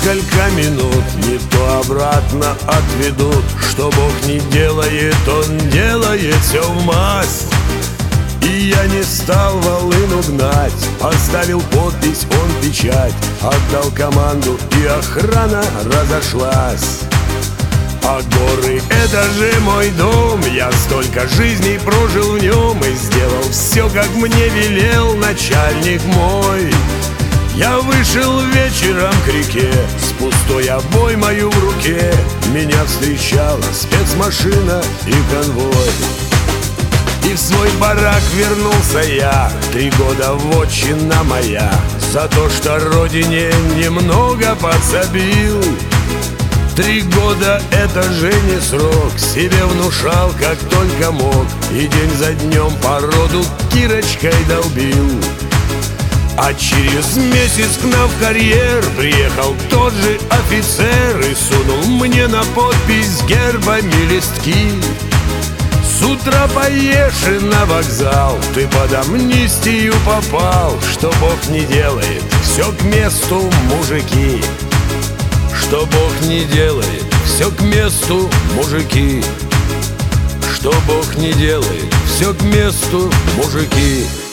несколько минут не то обратно отведут. Что Бог не делает, Он делает все в масть. И я не стал волыну гнать, поставил подпись, он печать, отдал команду, и охрана разошлась. А горы — это же мой дом, я столько жизней прожил в нем и сделал все, как мне велел начальник мой. Я вышел вечером к реке, с пустой обоймою в руке. Меня встречала спецмашина и конвой. И в свой барак вернулся я, 3 года вотчина моя, за то, что родине немного подсобил. 3 года — это же не срок, себе внушал, как только мог, и день за днем по роду кирочкой долбил. А через месяц к нам в карьер приехал тот же офицер и сунул мне на подпись гербами листки. С утра поешь и на вокзал, ты под амнистию попал. Что Бог не делает, все к месту, мужики. Что Бог не делает, все к месту, мужики. Что Бог не делает, все к месту, мужики.